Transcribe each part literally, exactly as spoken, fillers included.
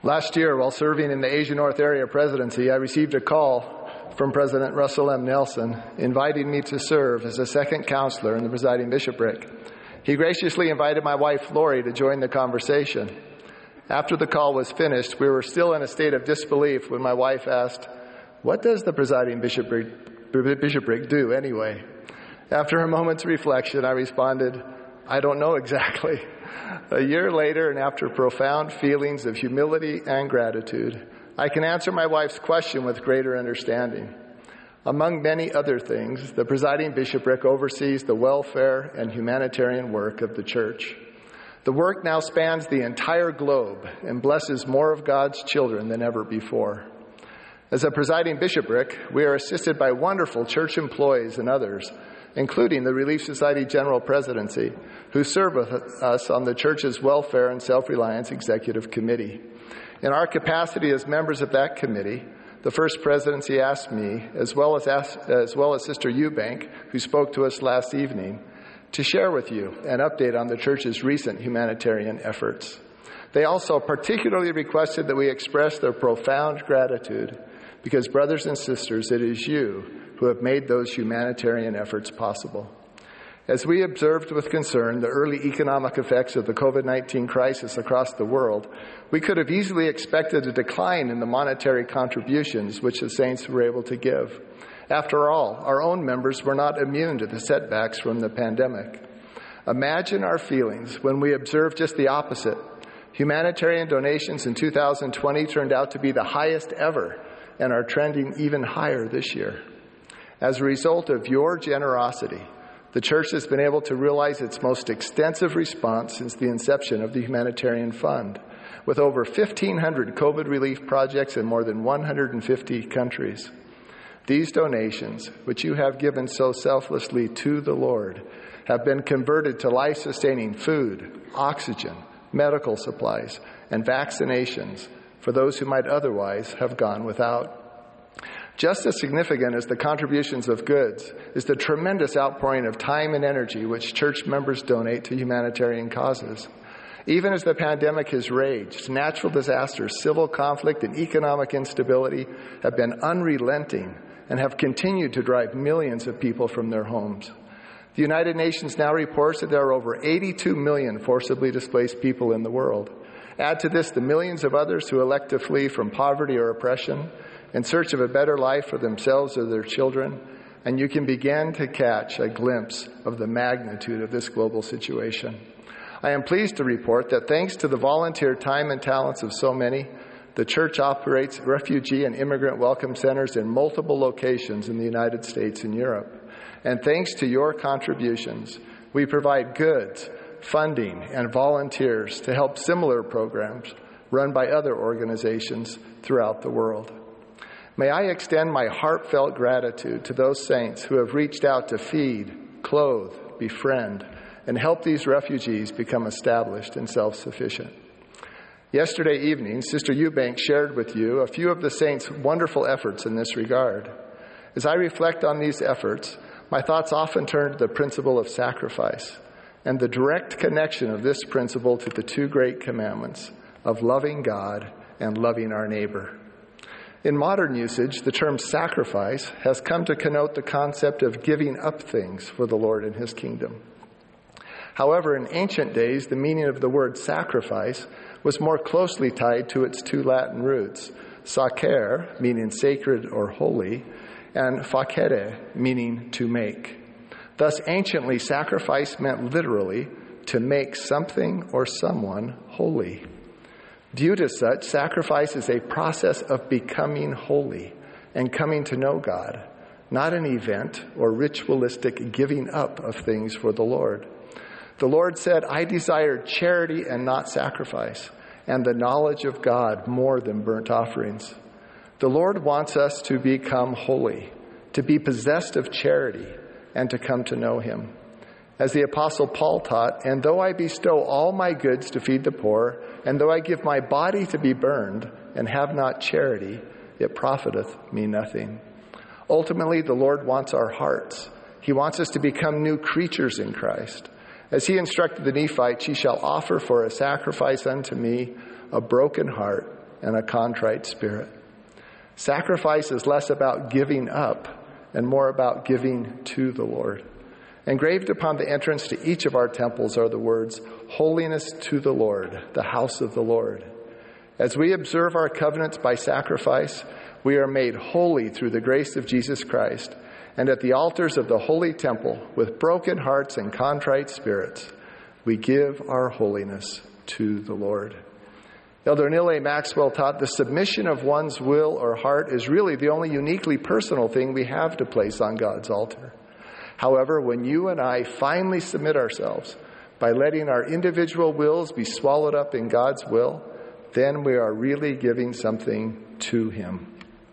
Last year, while serving in the Asia North Area Presidency, I received a call from President Russell M. Nelson inviting me to serve as a second counselor in the presiding bishopric. He graciously invited my wife, Lori, to join the conversation. After the call was finished, we were still in a state of disbelief when my wife asked, "What does the presiding bishopric, bishopric do anyway?" After a moment's reflection, I responded, "I don't know exactly." A year later, and after profound feelings of humility and gratitude, I can answer my wife's question with greater understanding. Among many other things, the presiding bishopric oversees the welfare and humanitarian work of the church. The work now spans the entire globe and blesses more of God's children than ever before. As a presiding bishopric, we are assisted by wonderful church employees and others, including the Relief Society General Presidency, who serve with us on the church's Welfare and Self-Reliance Executive Committee. In our capacity as members of that committee, the First Presidency asked me, as well as, as well as Sister Eubank, who spoke to us last evening, to share with you an update on the church's recent humanitarian efforts. They also particularly requested that we express their profound gratitude because, brothers and sisters, it is you who have made those humanitarian efforts possible. As we observed with concern the early economic effects of the covid nineteen crisis across the world, we could have easily expected a decline in the monetary contributions which the saints were able to give. After all, our own members were not immune to the setbacks from the pandemic. Imagine our feelings when we observed just the opposite. Humanitarian donations in two thousand twenty turned out to be the highest ever and are trending even higher this year. As a result of your generosity, the church has been able to realize its most extensive response since the inception of the Humanitarian Fund, with over fifteen hundred COVID relief projects in more than one hundred fifty countries. These donations, which you have given so selflessly to the Lord, have been converted to life-sustaining food, oxygen, medical supplies, and vaccinations for those who might otherwise have gone without. Just as significant as the contributions of goods is the tremendous outpouring of time and energy which church members donate to humanitarian causes. Even as the pandemic has raged, natural disasters, civil conflict, and economic instability have been unrelenting and have continued to drive millions of people from their homes. The United Nations now reports that there are over eighty-two million forcibly displaced people in the world. Add to this the millions of others who elect to flee from poverty or oppression in search of a better life for themselves or their children, and you can begin to catch a glimpse of the magnitude of this global situation. I am pleased to report that thanks to the volunteer time and talents of so many, the church operates refugee and immigrant welcome centers in multiple locations in the United States and Europe. And thanks to your contributions, we provide goods, funding, and volunteers to help similar programs run by other organizations throughout the world. May I extend my heartfelt gratitude to those saints who have reached out to feed, clothe, befriend, and help these refugees become established and self-sufficient. Yesterday evening, Sister Eubank shared with you a few of the saints' wonderful efforts in this regard. As I reflect on these efforts, my thoughts often turn to the principle of sacrifice and the direct connection of this principle to the two great commandments of loving God and loving our neighbor. In modern usage, the term sacrifice has come to connote the concept of giving up things for the Lord and His kingdom. However, in ancient days, the meaning of the word sacrifice was more closely tied to its two Latin roots, sacer, meaning sacred or holy, and facere, meaning to make. Thus, anciently, sacrifice meant literally to make something or someone holy. Viewed as such, sacrifice is a process of becoming holy and coming to know God, not an event or ritualistic giving up of things for the Lord. The Lord said, "I desire charity and not sacrifice, and the knowledge of God more than burnt offerings." The Lord wants us to become holy, to be possessed of charity, and to come to know Him. As the Apostle Paul taught, "And though I bestow all my goods to feed the poor, and though I give my body to be burned, and have not charity, it profiteth me nothing." Ultimately, the Lord wants our hearts. He wants us to become new creatures in Christ. As He instructed the Nephites, "Ye shall offer for a sacrifice unto me a broken heart and a contrite spirit. Sacrifice is less about giving up and more about giving to the Lord. Engraved upon the entrance to each of our temples are the words, "Holiness to the Lord, the house of the Lord." As we observe our covenants by sacrifice, we are made holy through the grace of Jesus Christ. And at the altars of the holy temple, with broken hearts and contrite spirits, we give our holiness to the Lord. Elder Neal A. Maxwell taught the submission of one's will or heart is really the only uniquely personal thing we have to place on God's altar. However, when you and I finally submit ourselves by letting our individual wills be swallowed up in God's will, then we are really giving something to Him.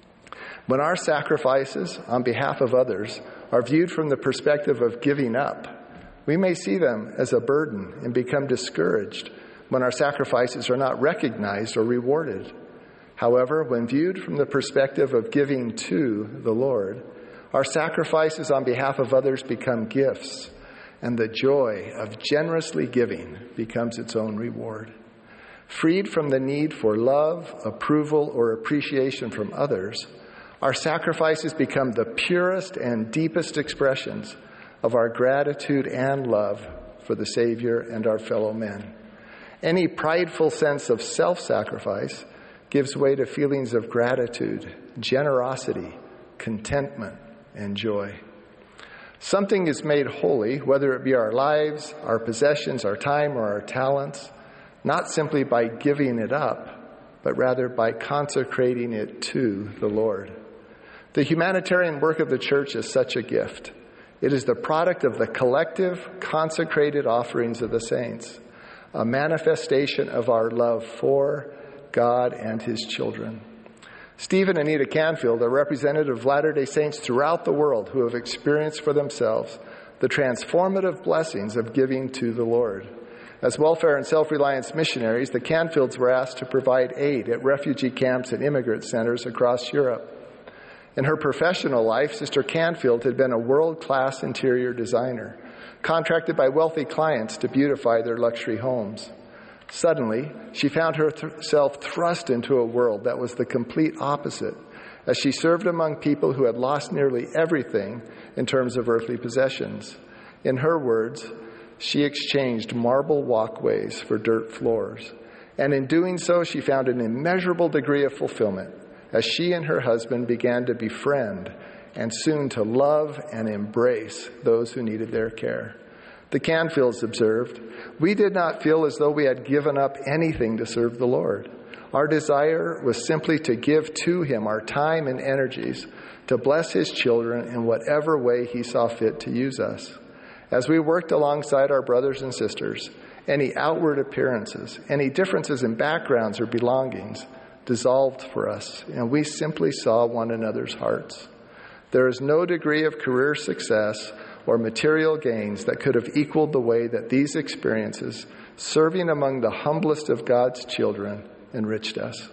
When our sacrifices on behalf of others are viewed from the perspective of giving up, we may see them as a burden and become discouraged when our sacrifices are not recognized or rewarded. However, when viewed from the perspective of giving to the Lord, our sacrifices on behalf of others become gifts, and the joy of generously giving becomes its own reward. Freed from the need for love, approval, or appreciation from others, our sacrifices become the purest and deepest expressions of our gratitude and love for the Savior and our fellow men. Any prideful sense of self-sacrifice gives way to feelings of gratitude, generosity, contentment, and joy. Something is made holy, whether it be our lives, our possessions, our time, or our talents, not simply by giving it up, but rather by consecrating it to the Lord. The humanitarian work of the church is such a gift. It is the product of the collective, consecrated offerings of the saints, a manifestation of our love for God and His children. Steve and Anita Canfield are representative of Latter-day Saints throughout the world who have experienced for themselves the transformative blessings of giving to the Lord. As welfare and self-reliance missionaries, the Canfields were asked to provide aid at refugee camps and immigrant centers across Europe. In her professional life, Sister Canfield had been a world-class interior designer, contracted by wealthy clients to beautify their luxury homes. Suddenly, she found herself thrust into a world that was the complete opposite, as she served among people who had lost nearly everything in terms of earthly possessions. In her words, she exchanged marble walkways for dirt floors, and in doing so, she found an immeasurable degree of fulfillment as she and her husband began to befriend and soon to love and embrace those who needed their care. The Canfields observed, "We did not feel as though we had given up anything to serve the Lord. Our desire was simply to give to Him our time and energies to bless His children in whatever way He saw fit to use us. As we worked alongside our brothers and sisters, any outward appearances, any differences in backgrounds or belongings dissolved for us, and we simply saw one another's hearts. There is no degree of career success or material gains that could have equaled the way that these experiences, serving among the humblest of God's children, enriched us."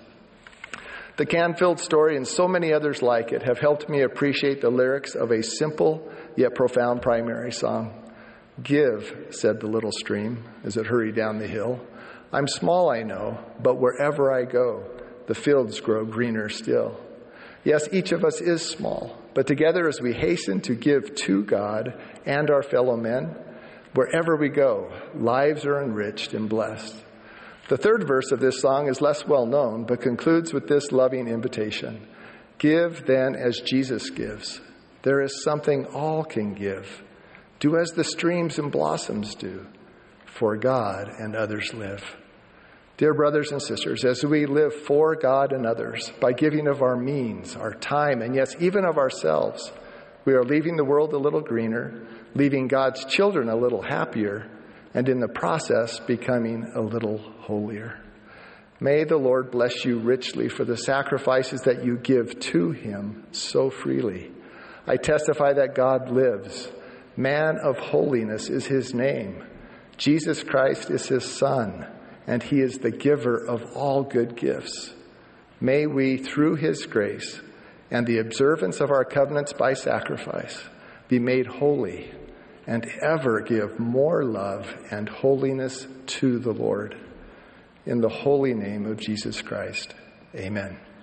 The Canfield story and so many others like it have helped me appreciate the lyrics of a simple yet profound primary song. "Give," said the little stream as it hurried down the hill. "I'm small, I know, but wherever I go, the fields grow greener still." Yes, each of us is small, but together as we hasten to give to God and our fellow men, wherever we go, lives are enriched and blessed. The third verse of this song is less well known, but concludes with this loving invitation. "Give then as Jesus gives. There is something all can give. Do as the streams and blossoms do. For God and others live." Dear brothers and sisters, as we live for God and others by giving of our means, our time, and yes, even of ourselves, we are leaving the world a little greener, leaving God's children a little happier, and in the process becoming a little holier. May the Lord bless you richly for the sacrifices that you give to Him so freely. I testify that God lives. Man of holiness is His name. Jesus Christ is His Son, and He is the giver of all good gifts. May we, through His grace and the observance of our covenants by sacrifice, be made holy and ever give more love and holiness to the Lord. In the holy name of Jesus Christ, Amen.